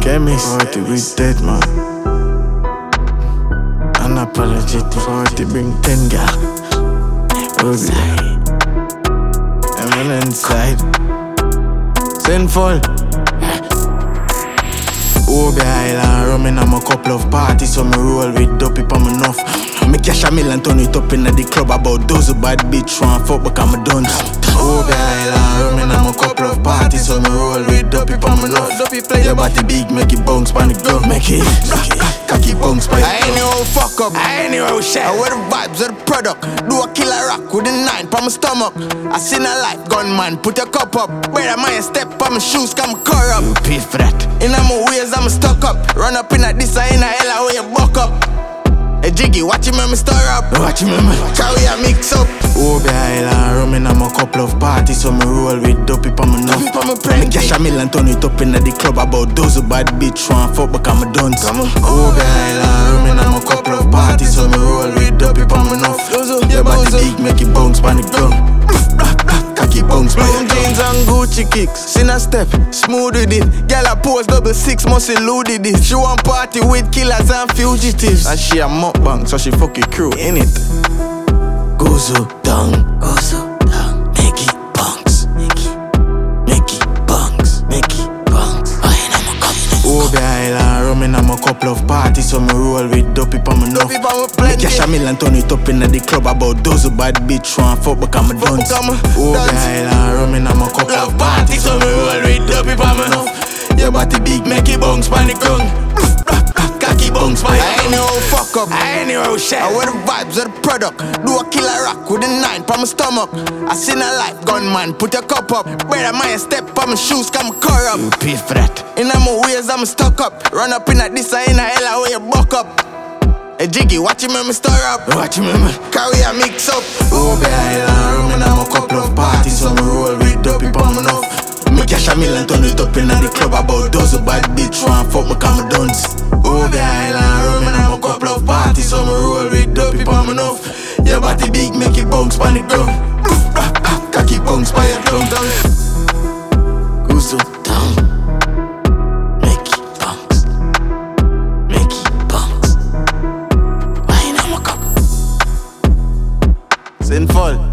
Chemist, 40 with dead man. Unapologetic, 40 bring 10 gal. I'm inside. Sinful. Obi Island, rumming on a couple of parties, so me roll with dopey pa me enough. Me cash a mill and turn it up in the club about those who bad bitch want fuck but I'm done. Obi Island, rumming on a couple of parties, so me roll with dopey pa me enough. Your body big, make it bounce pan the ground, make it cocky bounce pan. I ain't no fuck up, I ain't no shit. I wear the vibes of the product. Do a killer rock with a 9 pa my stomach. I seen a life gunman, put your cup up. Better mind step pa my shoes, come corrupt. You pay for that. In my ways, I'm stuck up. Run up in a this or in a hella where you buck up. Hey Jiggy, watch him me stir up. Watch him, man. Carry a mix up. Obi Island, rumming on a couple of parties, so me roll with dopey pa me enough. Me cash a mill and turn it up in the club about those who bad bitch want fuck but I'm done. Obi Island, rumming on a couple of parties, so me roll with dopey pa me enough. Your body big, make it bounce pan the ground. Cocky bounce pan Brown jeans and Gucci kicks. Sin a step, smooth with it. Girl a pose, 6 must eluded this. She want party with killers and fugitives. And she a mukbang, so she fuck it crew in it. Gozo down, make it bounce, make it bounce. Obi Island, rumming on a couple of parties, so me roll with dopey pa me enough. Me cash a mill and turn it up in the club about those who bad bitch want fuck but I'm done. Obi Island, rumming on a couple of parties, so me roll with dopey pa me enough. Your body big, make it bounce pan the ground. Cocky bounce pan. I ain't no fuck up, I ain't no shit. I wear the vibes of the product. Do a killer rock with a 9 pa my stomach. I seen a life gunman, put your cup up. Better mind step pa my shoes, come corrupt. You pay for that. In my ways, I'm stuck up. Run up in a this or in a hella where you buck up. Hey Jiggy, watch him me stir up. Watch him, man. Carry a mix up. Obi Island, rumming on a couple of parties, so me roll with dopey pa me enough. Me cash a mill and turn it up in the club about those who bad bitch want fuck but I'm done. Obi Island, rumming on a couple of parties, so me roll with dopey pa me enough. Your body big, make it bounce pan the ground. Cocky bounce pan your ground. Gozo down, make it bounce. Why not my cup? Sinful.